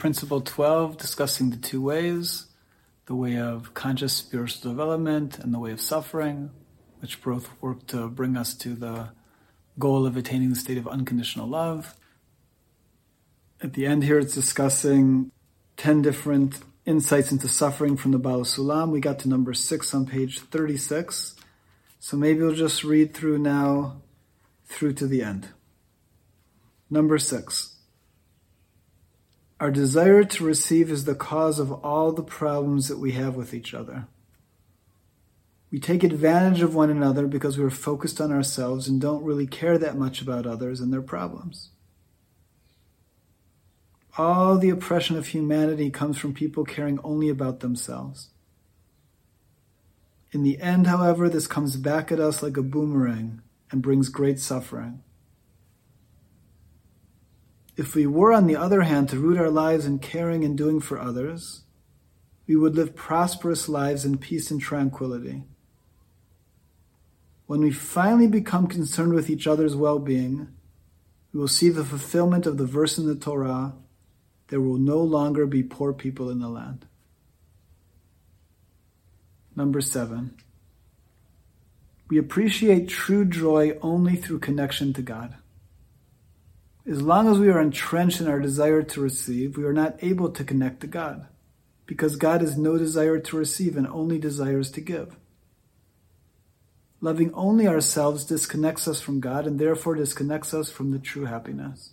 Principle 12, discussing the two ways, the way of conscious spiritual development and the way of suffering, which both work to bring us to the goal of attaining the state of unconditional love. At the end here, it's discussing 10 different insights into suffering from the Baal Sulam. We got to number 6 on page 36. So maybe we'll just read through now through to the end. Number 6. Our desire to receive is the cause of all the problems that we have with each other. We take advantage of one another because we're focused on ourselves and don't really care that much about others and their problems. All the oppression of humanity comes from people caring only about themselves. In the end, however, this comes back at us like a boomerang and brings great suffering. If we were, on the other hand, to root our lives in caring and doing for others, we would live prosperous lives in peace and tranquility. When we finally become concerned with each other's well-being, we will see the fulfillment of the verse in the Torah: there will no longer be poor people in the land. Number 7. We appreciate true joy only through connection to God. As long as we are entrenched in our desire to receive, we are not able to connect to God, because God has no desire to receive and only desires to give. Loving only ourselves disconnects us from God and therefore disconnects us from the true happiness.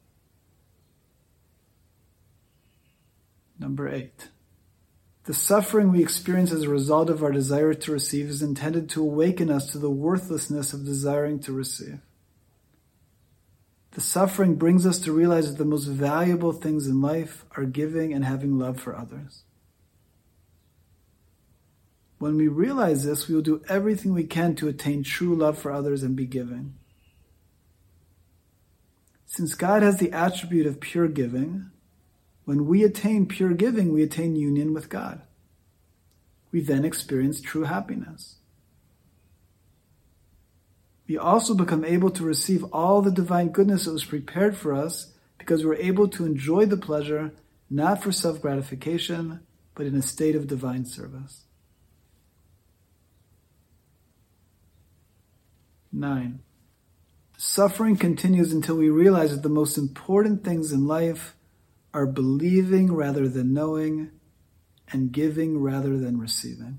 Number 8. The suffering we experience as a result of our desire to receive is intended to awaken us to the worthlessness of desiring to receive. The suffering brings us to realize that the most valuable things in life are giving and having love for others. When we realize this, we will do everything we can to attain true love for others and be giving. Since God has the attribute of pure giving, when we attain pure giving, we attain union with God. We then experience true happiness. We also become able to receive all the divine goodness that was prepared for us because we're able to enjoy the pleasure not for self-gratification, but in a state of divine service. 9. Suffering continues until we realize that the most important things in life are believing rather than knowing and giving rather than receiving.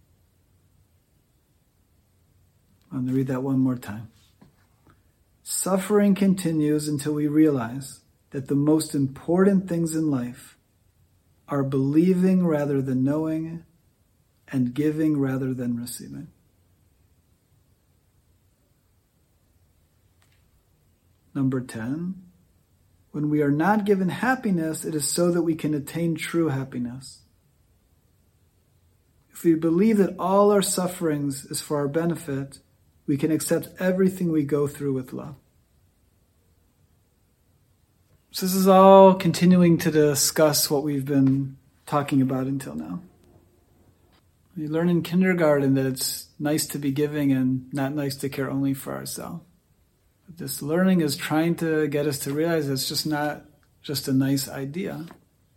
I'm going to read that one more time. Suffering continues until we realize that the most important things in life are believing rather than knowing and giving rather than receiving. Number 10. When we are not given happiness, it is so that we can attain true happiness. If we believe that all our sufferings is for our benefit, we can accept everything we go through with love. So this is all continuing to discuss what we've been talking about until now. We learn in kindergarten that it's nice to be giving and not nice to care only for ourselves. But this learning is trying to get us to realize it's just not just a nice idea,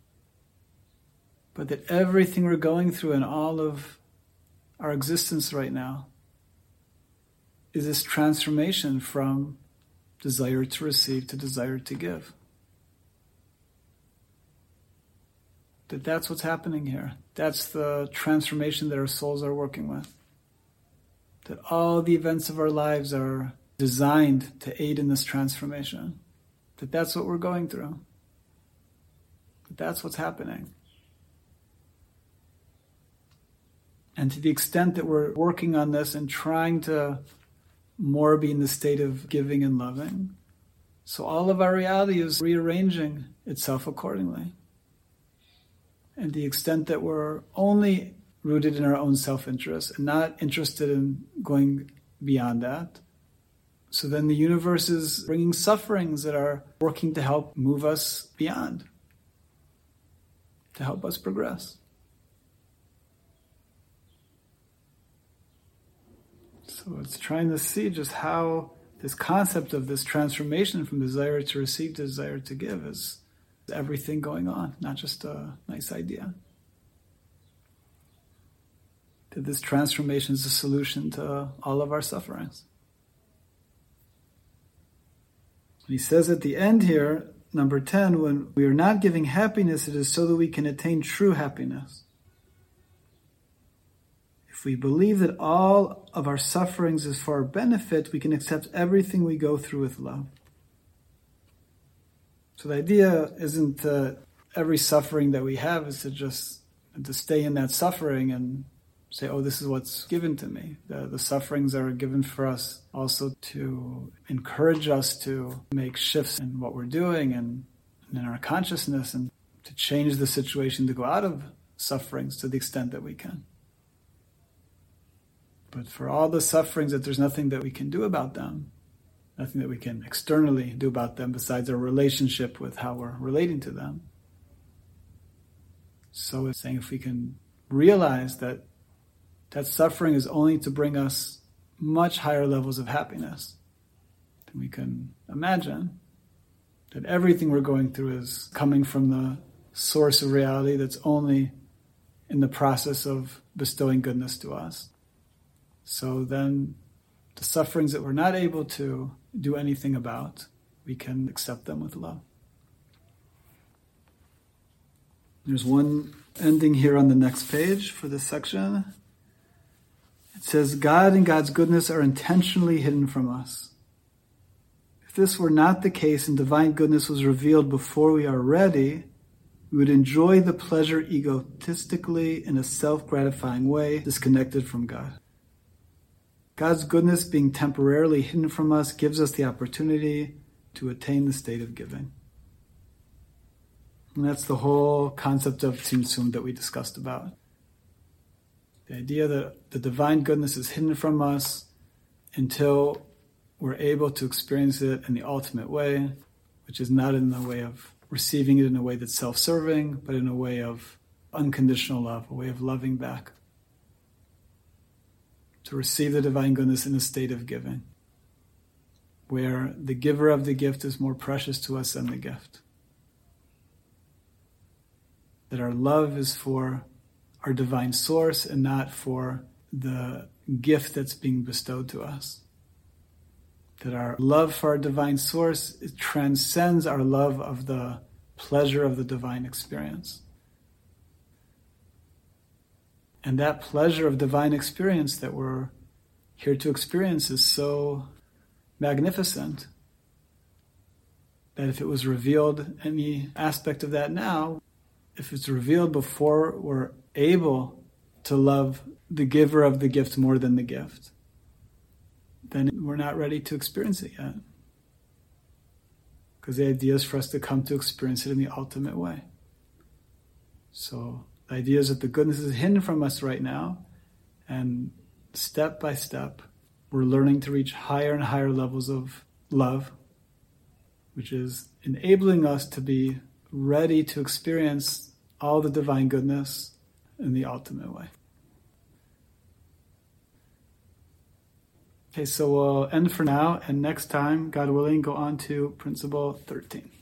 but that everything we're going through in all of our existence right now is this transformation from desire to receive to desire to give. That's what's happening here. That's the transformation that our souls are working with. That all the events of our lives are designed to aid in this transformation. That's what we're going through. That's what's happening. And to the extent that we're working on this and trying to more be in the state of giving and loving, so all of our reality is rearranging itself accordingly. And the extent that we're only rooted in our own self-interest and not interested in going beyond that, so then the universe is bringing sufferings that are working to help move us beyond, to help us progress. So it's trying to see just how this concept of this transformation from desire to receive to desire to give is everything going on, not just a nice idea. That this transformation is the solution to all of our sufferings. And he says at the end here, number 10, when we are not giving happiness, it is so that we can attain true happiness. If we believe that all of our sufferings is for our benefit, we can accept everything we go through with love. So the idea isn't that every suffering that we have is to stay in that suffering and say, oh, this is what's given to me. The sufferings are given for us also to encourage us to make shifts in what we're doing and in our consciousness, and to change the situation to go out of sufferings to the extent that we can. But for all the sufferings that there's nothing that we can do about them, nothing that we can externally do about them besides our relationship with how we're relating to them. So it's saying if we can realize that suffering is only to bring us much higher levels of happiness, then we can imagine that everything we're going through is coming from the source of reality that's only in the process of bestowing goodness to us. So then the sufferings that we're not able to do anything about, we can accept them with love. There's one ending here on the next page for this section. It says, God and God's goodness are intentionally hidden from us. If this were not the case and divine goodness was revealed before we are ready, we would enjoy the pleasure egotistically in a self-gratifying way, disconnected from God. God's goodness being temporarily hidden from us gives us the opportunity to attain the state of giving. And that's the whole concept of Tzimtzum that we discussed about. The idea that the divine goodness is hidden from us until we're able to experience it in the ultimate way, which is not in the way of receiving it in a way that's self-serving, but in a way of unconditional love, a way of loving back. To receive the divine goodness in a state of giving, where the giver of the gift is more precious to us than the gift. That our love is for our divine source and not for the gift that's being bestowed to us. That our love for our divine source, it transcends our love of the pleasure of the divine experience. And that pleasure of divine experience that we're here to experience is so magnificent that if it was revealed, any aspect of that now, if it's revealed before we're able to love the giver of the gift more than the gift, then we're not ready to experience it yet. Because the idea is for us to come to experience it in the ultimate way. So the idea is that the goodness is hidden from us right now, and step by step, we're learning to reach higher and higher levels of love, which is enabling us to be ready to experience all the divine goodness in the ultimate way. Okay, so we'll end for now, and next time, God willing, go on to Principle 13.